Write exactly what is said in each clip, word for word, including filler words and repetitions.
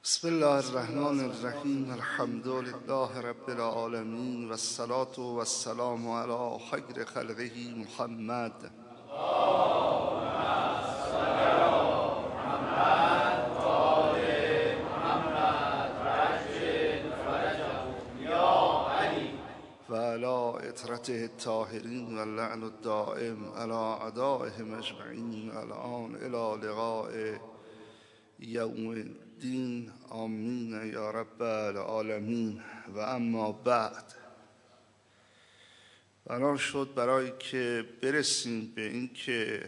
بسم الله الرحمن الرحیم. الحمد لله رب العالمین و الصلاة و السلام علی خیر خلقه محمد. و علی اطرته الطاهرین و اللعن الدائم علی اعدائهم اجمعین الان الی لقاء یوم الدین. آمین یا رب العالمین. و اما بعد، بنا شد برای که برسیم به این که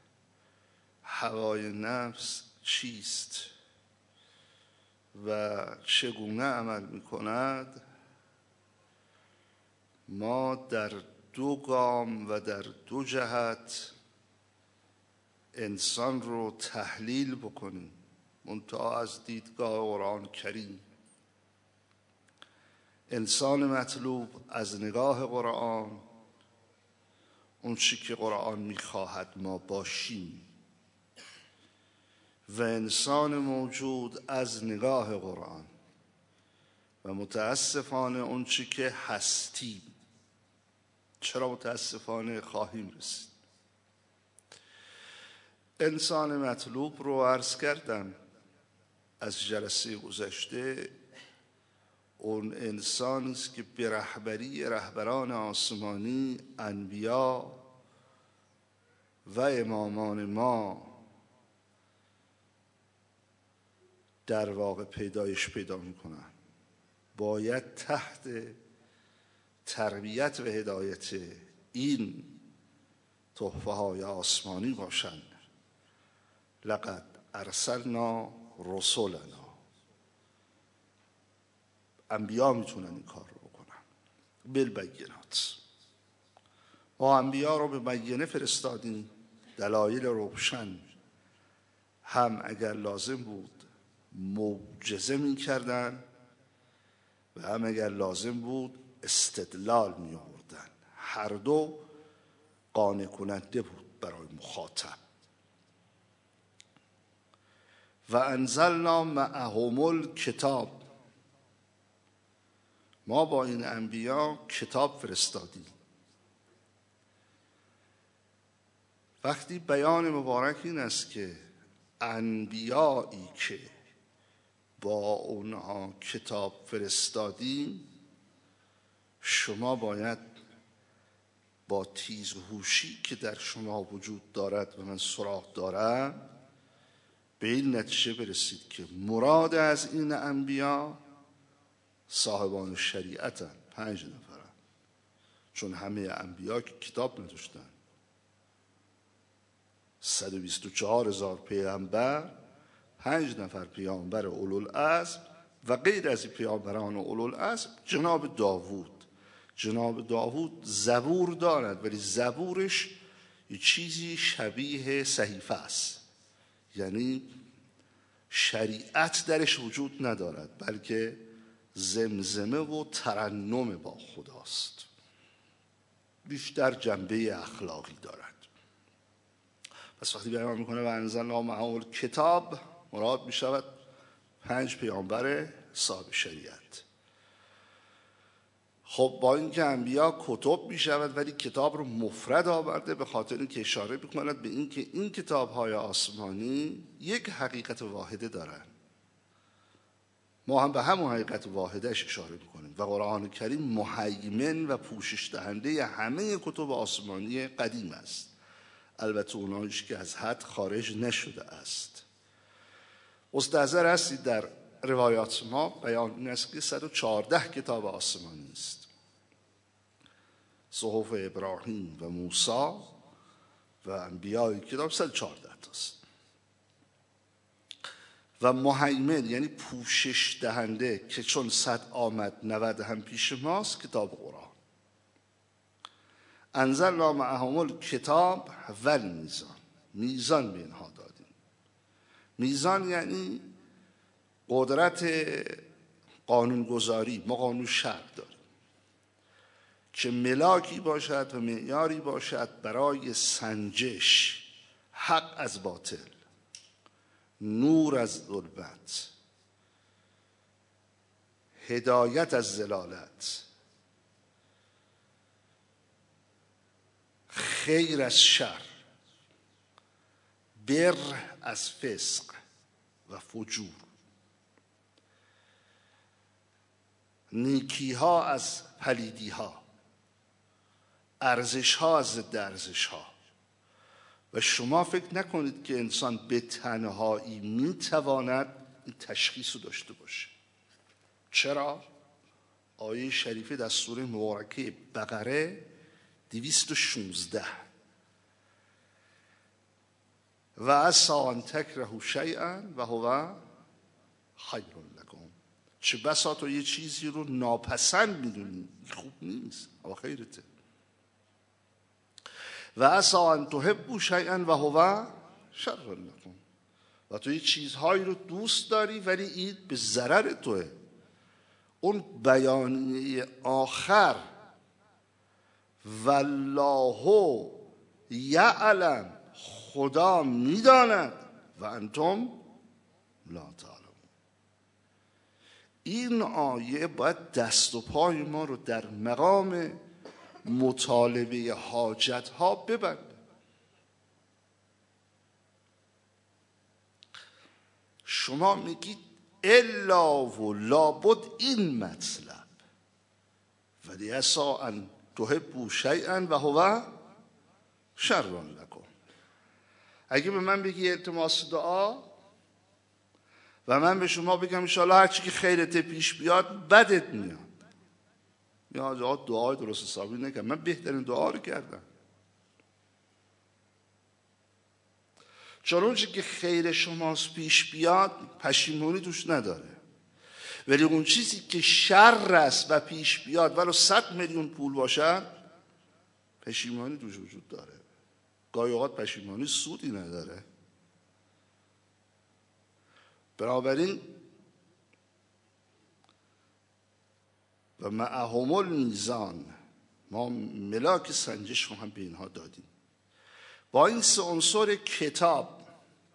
هوای نفس چیست و چگونه عمل می کند، ما در دو گام و در دو جهت انسان رو تحلیل بکنیم، منتها از دیدگاه قرآن کریم. انسان مطلوب از نگاه قرآن، اون چی که قرآن میخواهد ما باشیم، و انسان موجود از نگاه قرآن و متاسفانه اون چی که هستیم. چرا متاسفانه؟ خواهیم رسید. انسان مطلوب رو عرض کردم از جلسه گذشته. اون انسانی است که به رهبری رهبران آسمانی، انبیا و امامان ما در واقع پیدایش پیدا میکنن. باید تحت تربیت و هدایت این تحفه های آسمانی باشند. لقد ارسلنا رسولنا. انبیا میتونن این کار رو بکنن بالبینات. ما انبیا رو به بینه فرستادیم، دلایل روشن. هم اگر لازم بود معجزه میکردن و هم اگر لازم بود استدلال میآوردن. هر دو قانع کننده بود برای مخاطب. و انزلنا معهم الکتاب. ما با این انبیا کتاب فرستادیم. وقتی بیان مبارک این است که انبیایی که با اونها کتاب فرستادیم، شما باید با تیزهوشی که در شما وجود دارد و من سراغ دارم به این نتیجه برسید که مراد از این انبیا صاحبان شریعتن. پنج نفرن، چون همه انبیا که کتاب نداشتن. صد و بیست و چهار هزار پیامبر، پنج نفر پیامبر اولوالعزم و غیر از پیامبران اولوالعزم جناب داوود. جناب داوود زبور دارد، ولی زبورش یه چیزی شبیه صحیفه است، یعنی شریعت درش وجود ندارد، بلکه زمزمه و ترنم با خداست. بیشتر جنبه اخلاقی دارد. پس وقتی بیان میکنه و انزلنا معهم الکتاب، مراد میشود پنج پیامبر صاحب شریعت. خب با اینکه انبیا کتب میشود، ولی کتاب رو مفرد آورده، به خاطر اینکه اشاره میکند به اینکه این کتاب های آسمانی یک حقیقت واحده دارند. ما هم به همون حقیقت واحدش اشاره میکنیم و قرآن کریم مهیمن و پوشش دهنده همه کتب آسمانی قدیم است، البته اونایش که از حد خارج نشده است. مستحضر هستید در روایات ما بیان این است که صد و چهارده کتاب آسمانی است. صحف ابراهیم و موسی و انبیای کتاب صد و چهارده است. و مهیمن یعنی پوشش دهنده، که چون صد آمد نود هم پیش ماست، کتاب قرآن. انزلنا معهم الکتاب و المیزان. میزان به اینها دادیم. میزان یعنی قدرت قانونگذاری. ما قانون شرع داریم که ملاکی باشد و معیاری باشد برای سنجش حق از باطل، نور از ظلمت، هدایت از ضلالت، خیر از شر، بر از فسق و فجور، نیکی ها از پلیدی ها، ارزش ها از ضد ارزش ها. و شما فکر نکنید که انسان به تنهایی میتواند این تشخیص رو داشته باشه. چرا؟ آیه شریفه در سوره مبارکه بقره دویست و شانزده و عسی ان تکرهوا شیئا و هو خیر لکم، چه بسا تو یه چیزی رو ناپسند میدونی، خوب نیست اما خیرته. و عسی ان تحبوا شیئا و هو شر لکم، و تو یه چیزهایی رو دوست داری ولی این به ضرر توه. اون بیانیه آخر والله یعلم، خدا میداند، و انتم لا تعلمون. این آیه باید دست و پای ما رو در مقام مطالبه حاجت ها ببنده. شما میگید الا و لابد این مطلب، ولی عسی ان تحبوا شیئا و هو شر لکم. اگه به من بگی التماس دعا و من به شما بگم انشاءالله هرچی که خیرت پیش بیاد بدت میاد، یا دعای درست حسابی نکردم، من بهترین دعا رو کردم، چون اون چیزی که خیر شماست پیش بیاد پشیمونی توش نداره. ولی اون چیزی که شر است و پیش بیاد ولو صد میلیون پول باشد پشیمانی توش وجود داره. گاهی اوقات پشیمانی سودی نداره. بنابراین و معهم المیزان، ما ملاک سنجش رو هم به اینها دادیم. با این سه عنصر کتاب،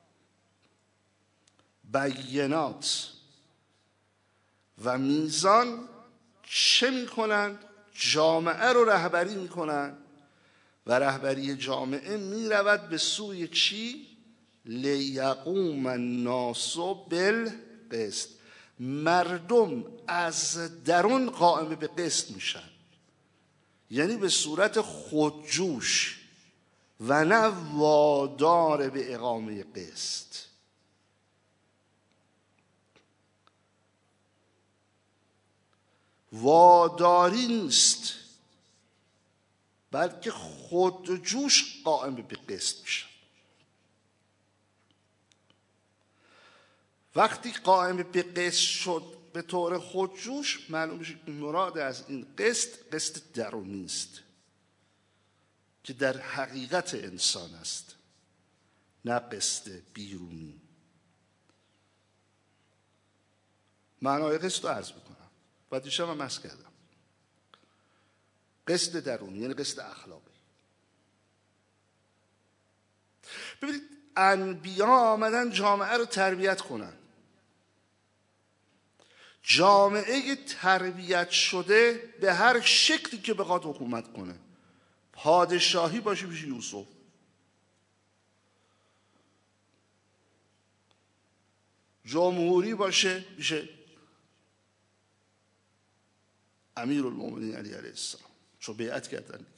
بینات و میزان چه میکنند؟ جامعه رو رهبری میکنند و رهبری جامعه میرود به سوی چی؟ لیقوم الناس بالقسط. مردم از درون قائم به قسط میشن، یعنی به صورت خودجوش و نه وادار به اقامه قسط. واداری نیست، بلکه خودجوش قائم به قسط میشن. وقتی قائم به قسط شد به طور خودجوش، معلوم میشه که مراد از این قسط قسط درونی است که در حقیقت انسان است، نه قسط بیرونی. معنای قسط رو عرض میکنم و دیشب هم عرض کردم. قسط درونی یعنی قسط اخلاقی. ببینید انبیا آمدن جامعه رو تربیت کنن. جامعه تربیت شده به هر شکلی که بخواد حکومت کنه، پادشاهی باشه میشه یوسف، جمهوری باشه میشه امیرالمومنین علی علیه السلام، چون بیعت کردن دیگه.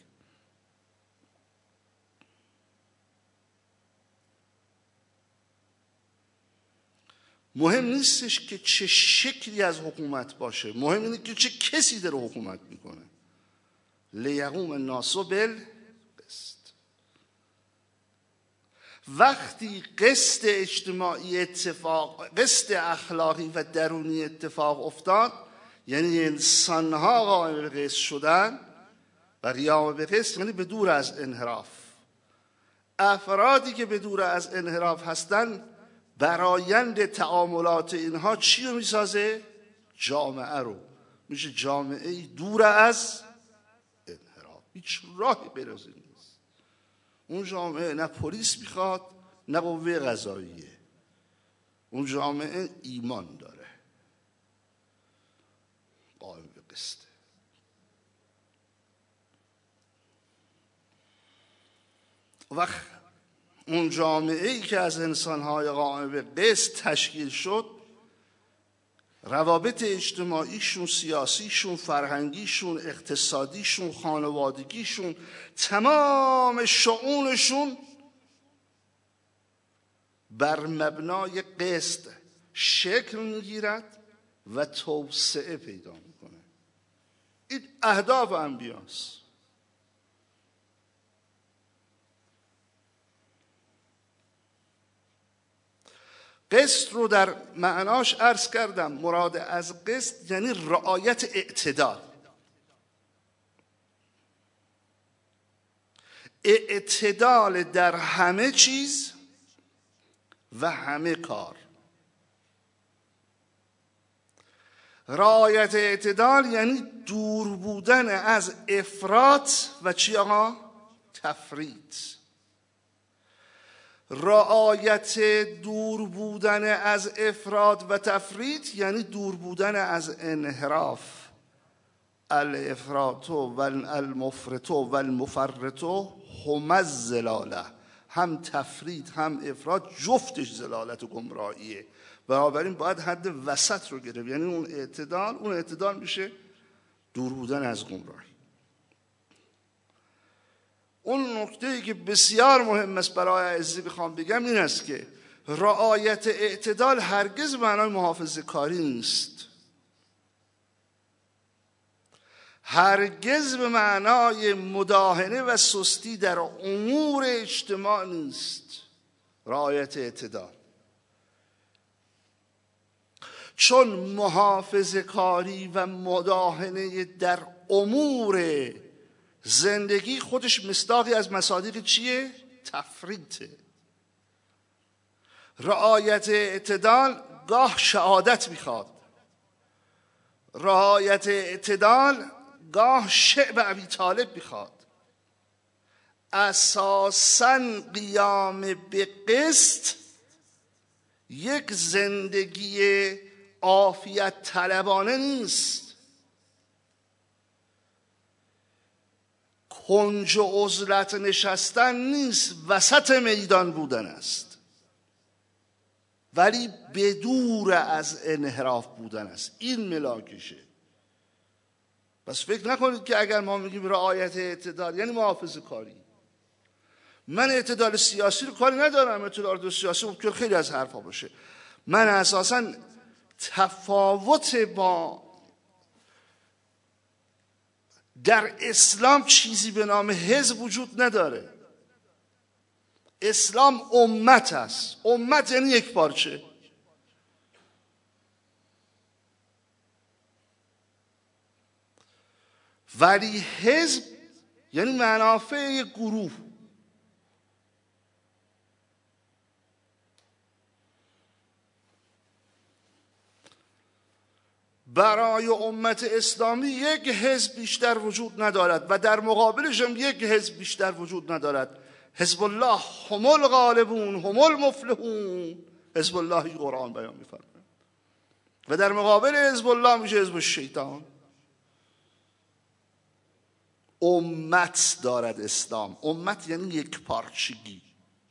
مهم نیستش که چه شکلی از حکومت باشه، مهم اینه که چه کسی داره حکومت میکنه. لیقوم الناس بالقسط. وقتی قسط اجتماعی اتفاق، قسط اخلاقی و درونی اتفاق افتاد، یعنی انسانها قائم به قسط شدن و قیام به قسط، یعنی به دور از انحراف. افرادی که به دور از انحراف هستن، برایند تعاملات اینها چی رو میسازه؟ جامعه رو. میشه جامعه دور از انحراف. هیچ راهی غیر از این نیست. اون جامعه نه پلیس میخواد نه قوه قضاییه. اون جامعه ایمان داره. قائم به قسطه. وقت اون جامعه ای که از انسانهای قائم به قسط تشکیل شد، روابط اجتماعیشون، سیاسیشون، فرهنگیشون، اقتصادیشون، خانوادگیشون، تمام شؤونشون بر مبنای قسط شکل میگیرد و توسعه پیدا میکنه. این اهداف انبیاست. قسط رو در معناش عرض کردم. مراد از قسط یعنی رعایت اعتدال. اعتدال در همه چیز و همه کار. رعایت اعتدال یعنی دور بودن از افراط و چی آقا؟ تفریط. رعایت دور بودن از افراط و تفریط یعنی دور بودن از انحراف. الافراط و المفرط و المفرط هم الضلاله. هم تفریط هم افراط جفتش ضلالت و گمراهیه. بنابراین باید حد وسط رو گرفت، یعنی اون اعتدال. اون اعتدال میشه دور بودن از گمراهی. اون نکته‌ای که بسیار مهم است برای عزیزی بخوام بگم این است که رعایت اعتدال هرگز به معنای محافظه کاری نیست، هرگز به معنای مداهنه و سستی در امور اجتماع نیست. رعایت اعتدال، چون محافظه کاری و مداهنه در امور زندگی خودش مصداقی از مصادیق چیه؟ تفریطه. رعایت اعتدال گاه شهادت میخواد، رعایت اعتدال گاه شعب ابی طالب میخواد. اساساً قیام به قسط یک زندگی عافیت طلبانه نیست، کنج و عزلت نشستن نیست، وسط میدان بودن است، ولی بدور از انحراف بودن است. این ملاکشه. بس فکر نکنید که اگر ما میگیم رعایت اعتدال یعنی محافظه کاری. من اعتدال سیاسی رو کاری ندارم، اعتدال سیاسی ممکن خیلی از حرفا باشه. من اساساً تفاوت با در اسلام چیزی به نام حزب وجود نداره. اسلام امت است. امت یعنی یک پارچه. ولی حزب یعنی منافع یک گروه. برای امت اسلامی یک حزب بیشتر وجود ندارد و در مقابلش هم یک حزب بیشتر وجود ندارد. حزب الله هم الغالبون هم المفلحون. حزب الله قرآن بیان می‌فرماید. و در مقابل حزب الله میشه حزب الشیطان. امت دارد اسلام. امت یعنی یک پارچگی.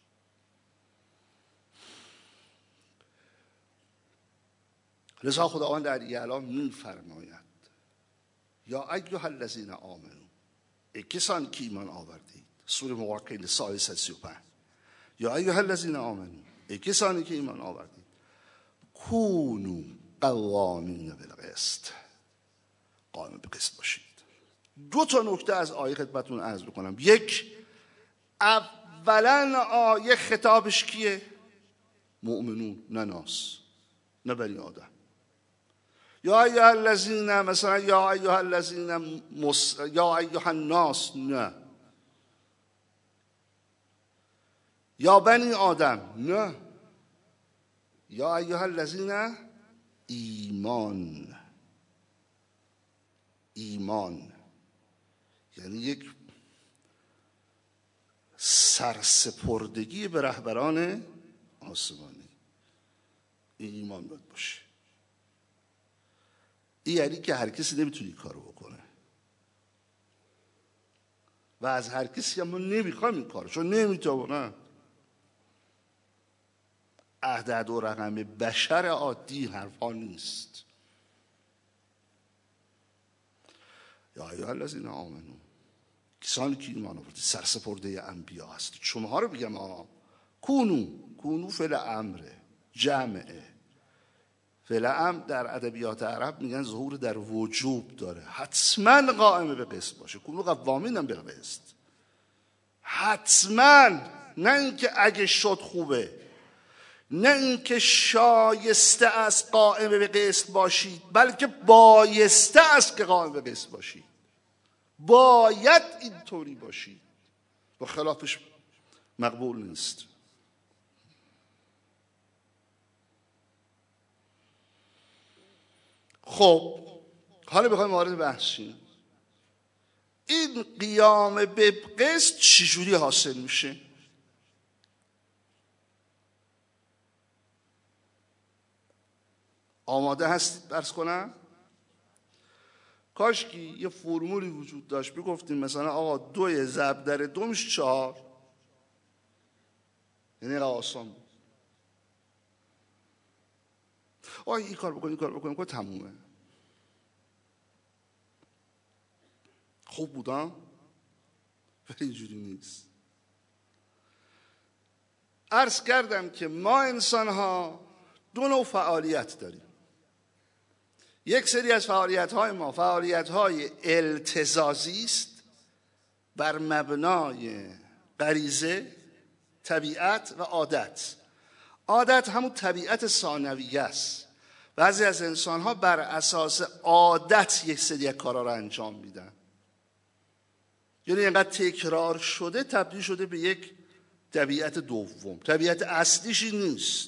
لذا خداوند در اعلام می‌فرماید یا ایها الذین آمنو، ای کسانی که ایمان آوردید. سوره مواقعین سایه صد و سی و پنج. یا ایها الذین آمنو، ای کسانی که ایمان آوردید، کونوا قوامین بالقسط، قائم به قسط باشید. دو تا نکته از آیه خدمتتون عرض بکنم. یک، اولا آیه خطابش کیه؟ مؤمنون، نه ناس، نه بنی آدم. یا ایها الذین، مثلا یا ایها الذین مس... یا ایها الناس، نه. یا بنی آدم، نه. یا ایها الذین ایمان. ایمان یعنی یک سرسپردگی به رهبران آسمانی. این ایمان باید باشه. این یعنی که هر کسی نمیتونه این کارو بکنه و از هر کسی هم ما نمیخوایم این کارو، چون نمیتونه. عدد و رقم بشر عادی حرفا نیست. یا ایها الذین آمنو، کسانی که ایمان آوردید سرسپرده انبیا هستید. شماها رو بگم آقا کونو، کونو فعل امره، جمعه. فعل امر در ادبیات عرب میگن ظهور در وجوب داره، حتما قائم به قسط باشه. کونو قوامین هم به قسط، حتما، نه اینکه اگه شد خوبه، نه اینکه شایسته است قائم به قسط باشید، بلکه بایسته است که قائم به قسط باشید. باید اینطوری باشید و خلافش مقبول نیست. خب حالا بخوایم وارد بحث شیم. این قیام به قسط چجوری حاصل میشه؟ آماده هستید درس کنم؟ کاش که یه فرمولی وجود داشت بگفتیم مثلا آقا دوی ضرب در دو میشه چهار، یعنی آسان بود. آقا این کار بکن این کار بکن که تمومه. خوب بودم؟ ولی اینجوری نیست. عرض کردم که ما انسان ها دو نوع فعالیت داریم. یک سری از فعالیت های ما فعالیت های التزازی است، بر مبنای غریزه، طبیعت و عادت. عادت همون طبیعت ثانویه است. بعضی از انسان ها بر اساس عادت یک سری کارا رو انجام میدن، یعنی اینقدر تکرار شده تبدیل شده به یک طبیعت دوم. طبیعت اصلیش نیست،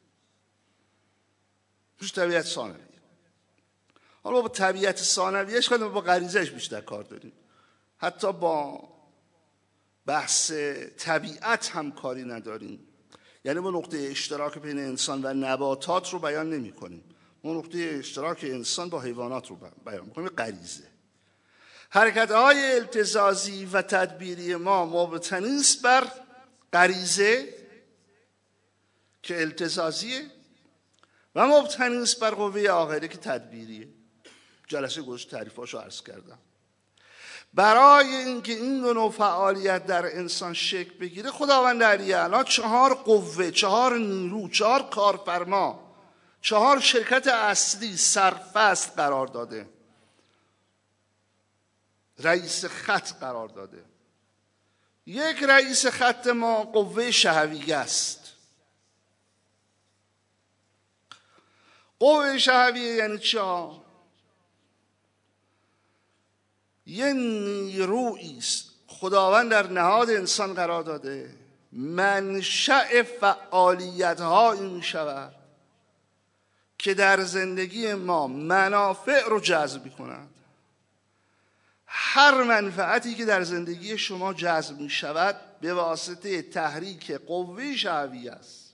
میشه طبیعت ثانویه. حالا با طبیعت ثانویه‌اش خیلی با غریزه‌اش بیشتر کار داریم، حتی با بحث طبیعت هم کاری نداریم. یعنی ما نقطه اشتراک بین انسان و نباتات رو بیان نمی کنیم، ما نقطه اشتراک انسان با حیوانات رو بیان می‌کنیم. غریزه. حرکت‌های التزازی و تدبیری ما مبتنی است بر غریزه که التزازیه و مبتنی است بر قوه عاقله که تدبیریه. جلسه گذشته تعریفاشو عرض کردم. برای اینکه این دو نوع فعالیت در انسان شکل بگیره، خداوند علیه چهار قوه، چهار نیرو، چهار کارفرما، چهار شرکت اصلی سرفصل قرار داده، رئیس خط قرار داده. یک رئیس خط ما قوه شهویه است. قوه شهویه یعنی چه؟ یه نیرویی است خداوند در نهاد انسان قرار داده، منشأ فعالیت هایی می شود که در زندگی ما منافع رو جذب می کند. هر منفعتی که در زندگی شما جذب می شود به واسطه تحریک قوه شهویه است.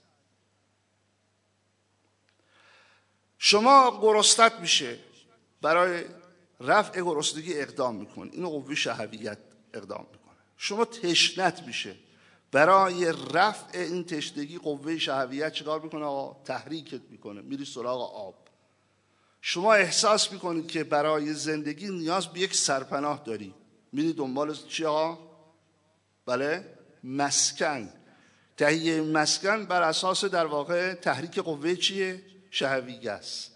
شما گرسنت میشه، برای رفع گرسنگی اقدام میکنه، اینو قوه شهویت اقدام میکنه. شما تشنت میشه، برای رفع این تشنگی قوه شهویت چیکار میکنه؟ آقا تحریکت میکنه، میری سراغ آب. شما احساس میکنید که برای زندگی نیاز به یک سرپناه داری، میری دنبال چی آقا؟ بله، مسکن. تهیه مسکن بر اساس در واقع تحریک قوه چیه؟ شهویه است.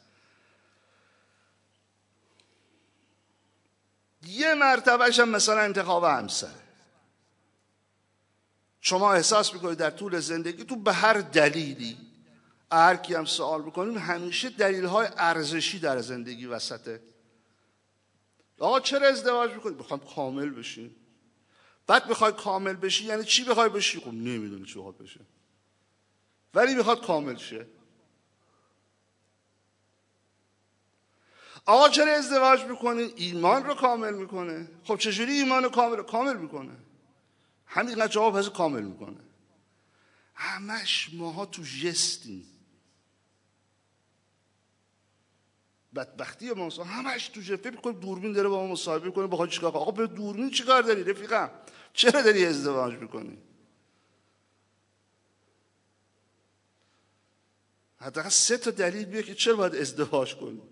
یه مرتبهش هم مثلا انتخاب همسر. شما احساس میکنید در طول زندگی تو به هر دلیلی، هر کی هم سوال بکنیم همیشه دلیل‌های ارزشی در زندگی وسطه. آقا چرا ازدواج میکنید؟ بخوایم کامل بشیم. بعد بخوای کامل بشی یعنی چی بخوای بشی؟ خب نمیدونی چی بخواد بشه، ولی میخواد کامل شه. آقا چرا ازدواج میکنی؟ ایمان رو کامل میکنه. خب چجوری ایمان رو کامل کامل میکنه؟ همینقدر جواب هست کامل میکنه. همش ماها تو جستیم. بدبختی ما همش تو جبهه. فکر می‌کنی دوربین داره با ما مصاحبه می‌کنه، بخواد چیکار کنه؟ آقا به دوربین چیکار داری رفیقم؟ چرا داری ازدواج می‌کنی؟ حداقل سه تا دلیل بیار که چرا باید ازدواج کنی.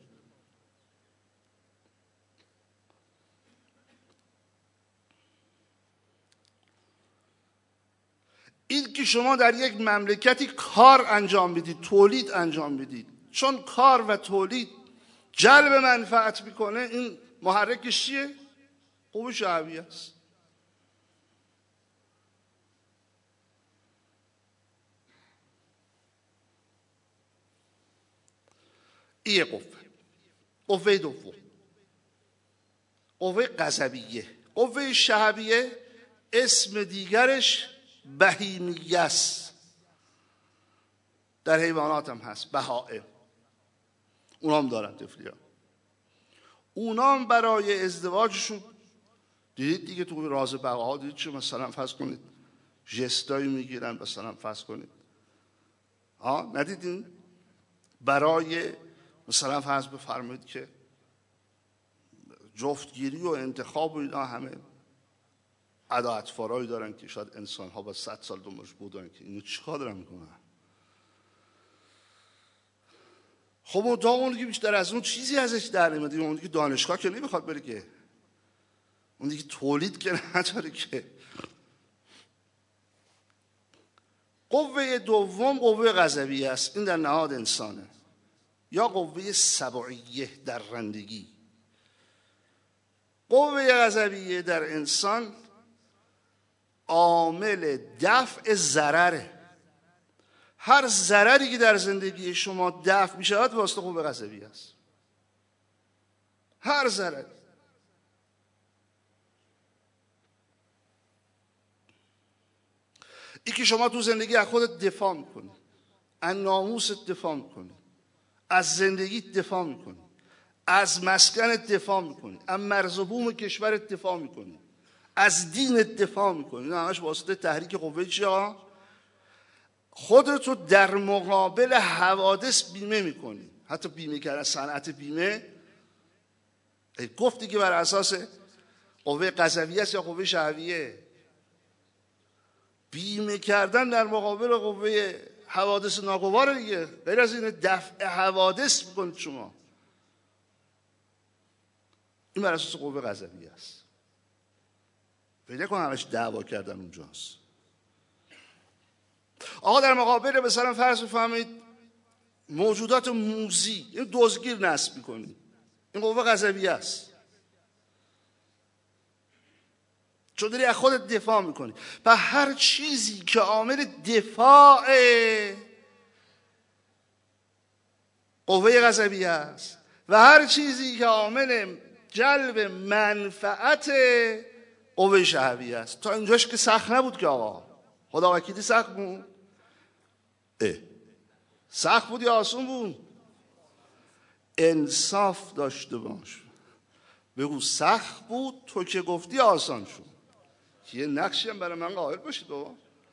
این که شما در یک مملکتی کار انجام بدید، تولید انجام بدید، چون کار و تولید جلب منفعت میکنه، این محرکش چیه؟ قوه شهویه است. این قوه. قوه دوم، قوه غضبیه. قوه شهویه اسم دیگرش بهیمیه است. در حیوانات هم هست، بهائم. اونام دارن طفلی ها. اونام برای ازدواجشون دیدید دیگه تو راز بقاها دیدید چه مثلا فرض کنید جستایی میگیرن، مثلا فرض کنید ها ندیدین؟ برای مثلا فرض بفرمایید که جفتگیری و انتخاب و اینا همه ادا اطفارهایی دارن که شاید انسان ها با صد سال دنبالش بودن که اینو چیکار دارن میکنن. خب اون تا اون که بیشتر از اون چیزی ازش در نمیاد. اون دیگه دانشگاه که نمیخواد بره که، اون دیگه تولید که نداره که. قوه دوم قوه غضبیه است. این در نهاد انسانه، یا قوه سبعیه در رندگی. قوه غضبیه در انسان عامل دفع ضرره. هر ضرری که در زندگی شما دفع می شود واسطه قوه غضبیه است. هر ضرری. این که شما تو زندگی از خودت دفاع میکنی، از ناموست دفاع میکنی، از زندگیت دفاع میکنی، از مسکنت دفاع میکنی، از مرز و بوم کشورت دفاع میکنی، از دینت دفاع میکنی. این همش واسطه تحریک قوه چیه؟ خودتو در مقابل حوادث بیمه میکنی. حتی بیمه کردن، صنعت بیمه گفتی که بر اساس قوه غضبیه است یا قوه شهویه. بیمه کردن در مقابل قوه حوادث ناگوار دیگه. غیر از این دفع حوادث میکنید شما. این بر اساس قوه غضبیه است. پیدا کن همش دعوا کردن اونجاست. آقا در مقابل مثلا فرض بفرمایید موجودات موذی، این دزدگیر نصب میکنی، این قوه غضبیه است، چون داری از خودت دفاع میکنی. و هر چیزی که عامل دفاع قوه غضبیه است و هر چیزی که عامل جلب منفعت قوه شهویه است. تا اینجاش که سخت نبود که آقا، خدا وکیلی سخت بود؟ اه سخت بود یا آسون بود؟ انصاف داشته باش، بگو سخت بود، تو که گفتی آسان شد. یه نقشی هم برای من قائل باشید بابا.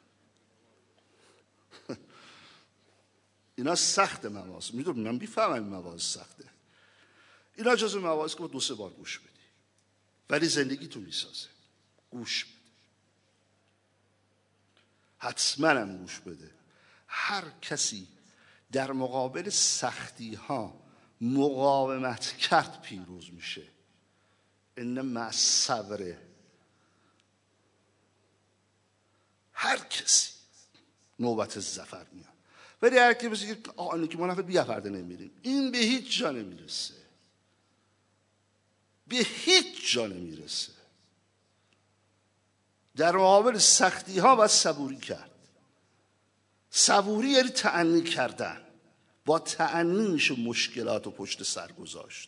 اینا سخت مواز، میدونم من بیفهمم این مواز سخته. اینا جزو مواز که دو سه بار گوش بدی ولی زندگی تو میسازه. گوش بده، حتما هم گوش بده. هر کسی در مقابل سختی ها مقاومت کرد پیروز میشه. این مع صبره. هر کسی نوبت ظفر میاد. ولی هر کی بگه آقا اینو که ما نفر بیافرده نمیریم، این به هیچ جا نمیرسه. به هیچ جا نمیرسه. در مقابل سختی ها باید صبوری کرد. صبوری یعنی تأنی کردن. با تأنی میشه مشکلات و پشت سر گذاشت.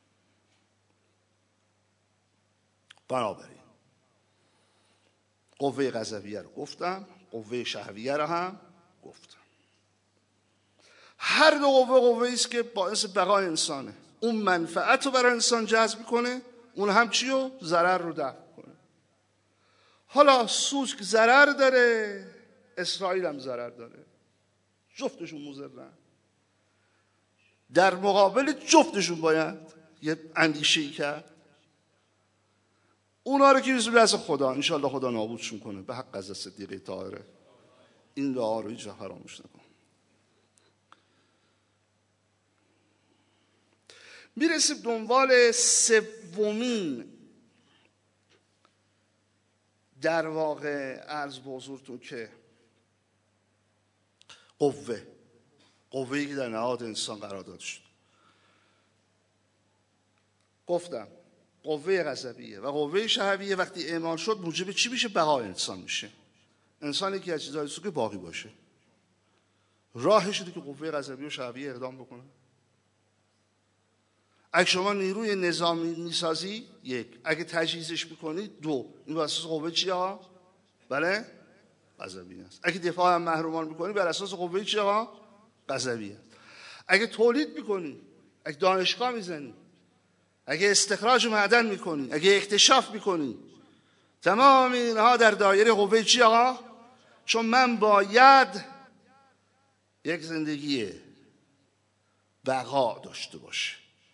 بنابراین قوه غضبیه رو گفتم، قوه شهویه رو هم گفتم. هر دو قوه قوه است که باعث بقای انسانه. اون منفعت رو برای انسان جذب کنه، اون هم چی رو؟ ضرر رو دفع کنه. حالا سوسک ضرر داره، اسرائیل هم ضرر داره، جفتشون مضرن. در مقابل جفتشون باید یه اندیشه‌ای کرد. اونا رو که می‌ذاره از خدا، انشالله خدا نابودشون کنه به حق از صدیقه طاهره. این دعا رو هیچ فراموش نکن. میرسیم دنبال سومین در واقع عرض به حضورتون که قوه قوه‌ای که در نهاد انسان قرار داده شد. گفتم قوه غضبیه و قوه شهویه وقتی اعمال شد موجب چی میشه؟ بقای انسان میشه. انسان یکی از چیزهای که باقی باشه. راهش اینه که قوه غضبیه و شهویه اقدام بکنه. اگه شما نیروی نظامی میسازی یک، اگه تجهیزش میکنید دو، این بر اساس قوه چیه ها؟ بله؟ غضبیه است. اگه دفاع هم محرومان میکنی بر اساس قوه چیه ها؟ غضبیه است. اگه تولید میکنی، اگه دانشگاه میزنی، اگه استخراج معدن میکنی، اگه اکتشاف میکنی، تمام اینها در دایره قوه چیه ها؟ چون من باید یک زندگی بقا داشته باشه.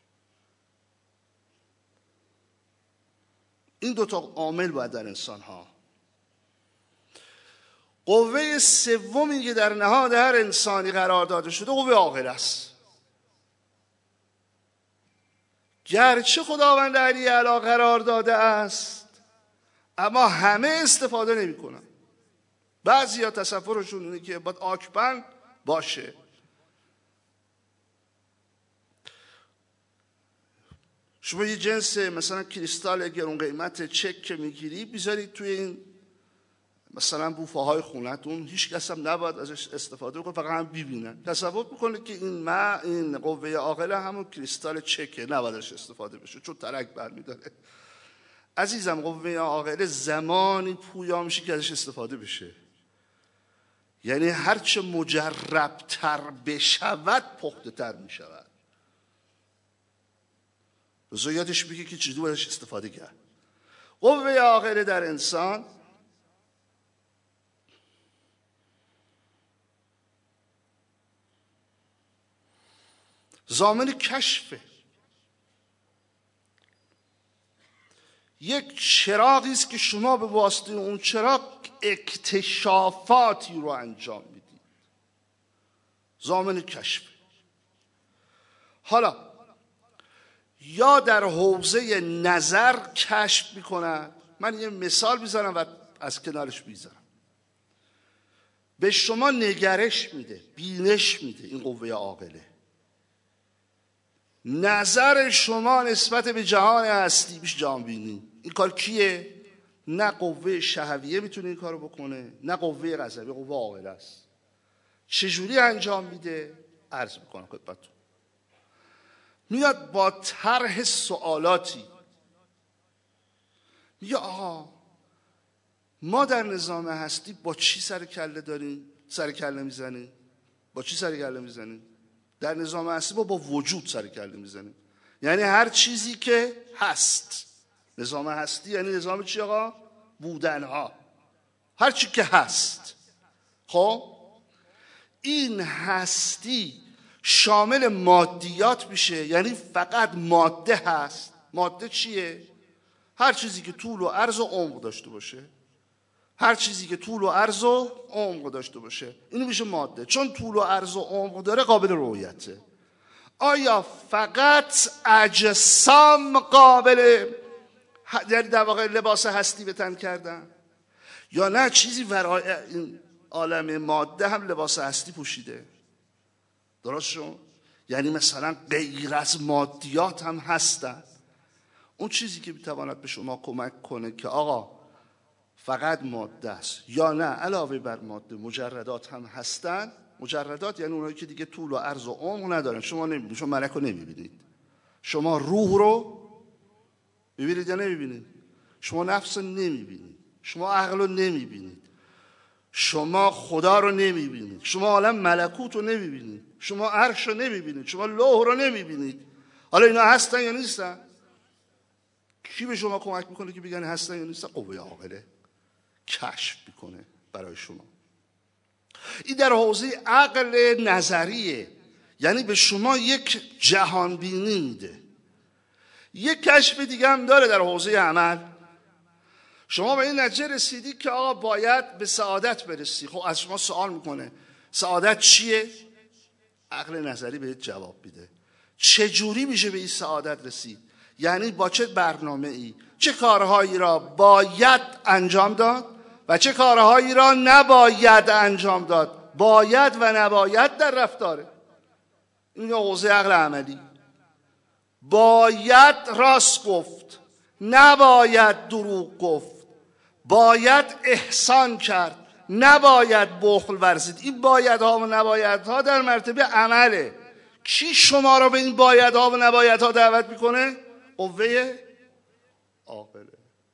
این دوتا عامل باید در انسان ها. قوه سومی که در نهاد هر انسانی قرار داده شده قوه عاقله است. گرچه خداوند علی اعلی قرار داده است اما همه استفاده نمی کنن. بعضی ها تصورشون اینه که باید آکبند باشه. شما یه جنس مثلا کریستال گرون قیمت چک که میگیری بیذارید توی این مثلا بوفه های خونتون، هیچ کس هم نباید ازش استفاده کنه، فقط هم ببینن. تصور میکنه که این ما این قوه عاقله همون کریستال چکه، نباید ازش استفاده بشه چون ترک برمیداره. عزیزم قوه عاقله زمانی پویا میشه که ازش استفاده بشه. یعنی هرچه مجربتر بشود پخته تر میشود. روزا یادش بگه که چجوری ازش استفاده کرد. قوه عاقله در انسان ضامن کشفه. یک چراغی است که شما به واسطه اون چراغ اکتشافاتی رو انجام میدید. ضامن کشفه. حالا یا در حوزه نظر کشف میکند. من یه مثال میزنم و از کنارش میذارم. به شما نگرش میده، بینش میده این قوه عاقله. نظر شما نسبت به جهان هستی میشه جهان بینی. این کار کیه؟ نه قوه شهویه میتونه این کارو بکنه، نه قوه غضبیه، قوه عاقله است. چجوری انجام میده؟ عرض میکنم خدمتتون. میاد با طرح سوالاتی میگه آقا ما در نظام هستی با چی سر کله داریم؟ سر کله میزنیم؟ با چی سر کله میزنیم؟ در نظام هستی ما با وجود سر کله میزنیم. یعنی هر چیزی که هست. نظام هستی یعنی نظام چی آقا؟ بودنها. هر چی که هست. خب این هستی شامل مادیات میشه، یعنی فقط ماده هست. ماده چیه؟ هر چیزی که طول و عرض و عمق داشته باشه. هر چیزی که طول و عرض و عمق داشته باشه اینو میشه ماده. چون طول و عرض و عمق داره قابل رؤیته. آیا فقط اجسام قابل یعنی در واقع لباس هستی به تن کردن، یا نه چیزی ورای این عالم ماده هم لباس هستی پوشیده؟ درست شد؟ یعنی مثلا غیر از مادیات هم هستن. اون چیزی که میتواند به شما کمک کنه که آقا فقط ماده است یا نه علاوه بر ماده مجردات هم هستن. مجردات یعنی اونایی که دیگه طول و عرض و عمق ندارن. شما نمیبینید، شما ملک رو نمیبینید، شما روح رو ببینید یا نمیبینید، شما نفس رو نمیبینید، شما عقل رو نمیبینید، شما خدا رو نمیبینید، شما عالم ملکوت رو نمیبینید، شما عرش رو نمیبینید، شما لوح رو نمیبینید. حالا اینا هستن یا نیستن؟ کی به شما کمک میکنه که بگن هستن یا نیستن؟ قوه عاقله کشف میکنه برای شما. این در حوزه عقل نظریه. یعنی به شما یک جهان بینی میده. یک کشف دیگه هم داره در حوزه عمل. شما به این نتیجه رسیدی که آقا باید به سعادت برسی. خب از شما سوال میکنه سعادت چیه؟ عقل نظری بهت جواب میده. چجوری میشه به این سعادت رسید؟ یعنی با چه برنامه ای؟ چه کارهایی را باید انجام داد و چه کارهایی را نباید انجام داد؟ باید و نباید در رفتاره. این حوزه عقل عملی. باید راست گفت، نباید دروغ گفت، باید احسان کرد، نباید بخل ورزید. این بایدها و نبایدها در مرتبه عمله. کی شما را به این بایدها و نبایدها دعوت میکنه؟ قوه عاقله.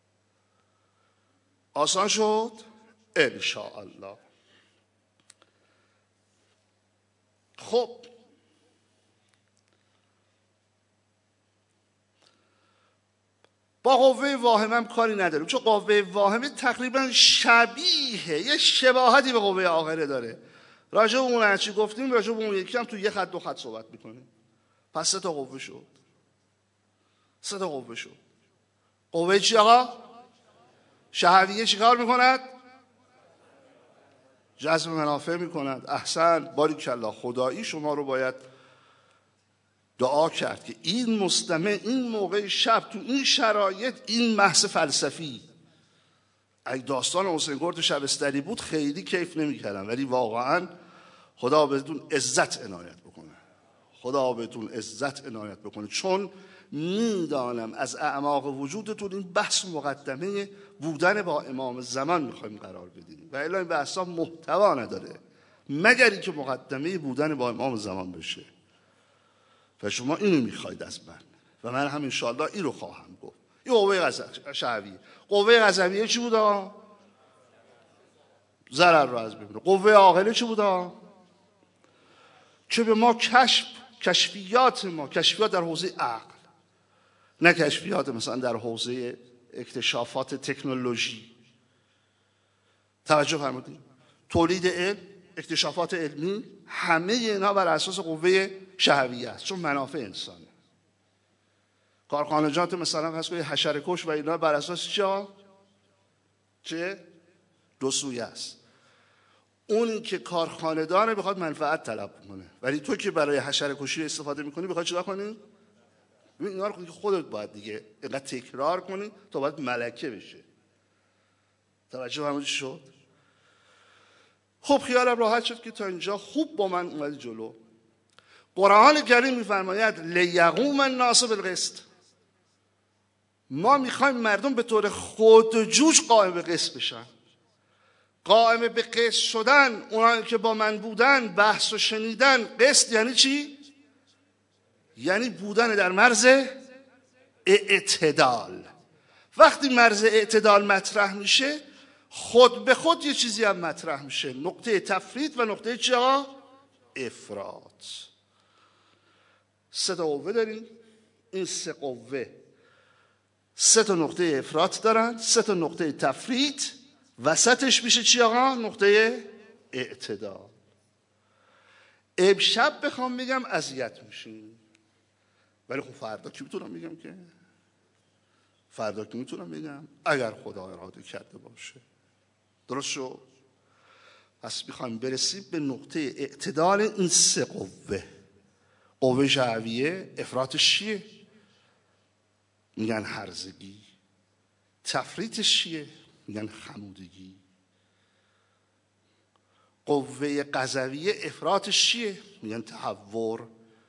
آسان شد؟ انشاءالله. خب با قوه واهمه هم کاری نداریم، چون قوه واهمه تقریبا شبیه، یه شباهتی به قوه عاقله داره. راجع به اون هرچی گفتیم راجع به اون یکی هم تو یه خط دو خط صحبت میکنیم. پس سه تا قوه شد. سه تا قوه شد. قوه چی آقا؟ شهویه چی کار میکند؟ جذب منافع میکند. احسن، باریکالله. خدایی شما رو باید دعا کرد که این مستمع این موقع شب تو این شرایط، این بحث فلسفی، اگه داستان حسین گرد شبستری بود خیلی کیف نمی‌کردم، ولی واقعا خدا بهتون عزت عنایت بکنه. خدا بهتون عزت عنایت بکنه، چون میدانم از اعماق وجودتون این بحث مقدمه بودن با امام زمان میخوایم قرار بدیم و الا این بحثا محتوا نداره مگر اینکه مقدمه بودن با امام زمان بشه. و شما اینو میخواید از من و من هم انشاءالله این رو خواهم گفت. این قوه شهویه. قوه غضبیه چی بودا؟ ضرر رو از ببینه. قوه عاقله چی بودا؟ که به ما کشف، کشفیات ما، کشفیات در حوزه عقل، نه کشفیات مثلا در حوزه اکتشافات تکنولوژی. توجه فرمودید؟ تولید علم، اکتشافات علمی، همه اینا بر اساس قوه شهویه است، چون منافع انسانه. کارخانجات مثلا هست که حشره کش و اینا بر اساس چه؟ چه؟ دو سویه است. اونی که کارخانه داره بخواد منفعت طلب کنه، ولی تو که برای حشره کشی استفاده میکنی بخواد چیکار کنی؟ اینا رو خودت باید دیگه اینقدر تکرار کنی تا باید ملکه بشه. توجه فرمودید شد؟ خب خیالم راحت شد که تا اینجا خوب با من اومدی جلو. قرآن کریم میفرماید لیقوم الناس بالقسط. ما میخوایم مردم به طور خودجوش قائم به قسط بشن. قائم به قسط شدن، اونایی که با من بودن بحث و شنیدن، قسط یعنی چی؟ یعنی بودن در مرز اعتدال. وقتی مرز اعتدال مطرح میشه خود به خود یه چیزی هم مطرح میشه، نقطه تفرید و نقطه چی آقا؟ افراط. سه تا قوه داریم. این سه قوه سه تا نقطه افراط دارن، سه تا نقطه تفرید، وسطش میشه چی آقا؟ نقطه اعتدال. امشب بخوام بگم اذیت میشین، ولی خب فردا کی میتونم بگم که؟ فردا کی میتونم بگم؟ اگر خدا اراده کرده باشه. درست شد؟ پس میخوایم برسیم به نقطه اعتدال این سه قوه. قوه شهویه افراطش چیه؟ میگن هرزگی. تفریطش چیه؟ میگن خمودگی. قوه غضبیه افراطش چیه؟ میگن تهور.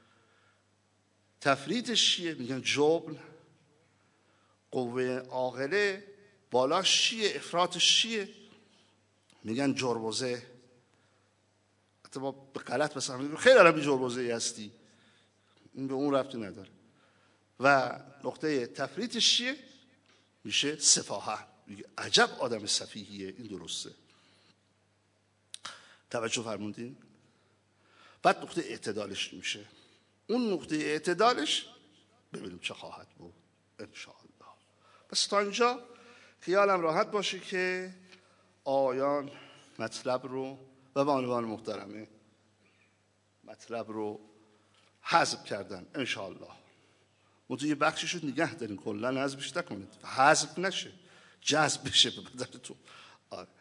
تفریطش چیه؟ میگن جبن. قوه عاقله بالاش چیه؟ افراطش چیه؟ میگن جربوزه. حتی با به غلط مثلا میگن خیلی عربی جربوزه هستی، این به اون ربطی نداره. و نقطه تفریطش چیه؟ میشه سفاهت. میگه عجب آدم سفیهیه. این درسته. توجه فرمودین؟ بعد نقطه اعتدالش میشه. اون نقطه اعتدالش ببینیم چه خواهد بود انشاءالله. پس تا اینجا خیالم راحت باشه که آیان مطلب رو و به عنوان محترمه مطلب رو حذف کردن انشاءالله. منتها یه بخشش رو نگه دارین، کلا حذفش نکنید، حذف نشه، جذب بشه به بدنتون. آره.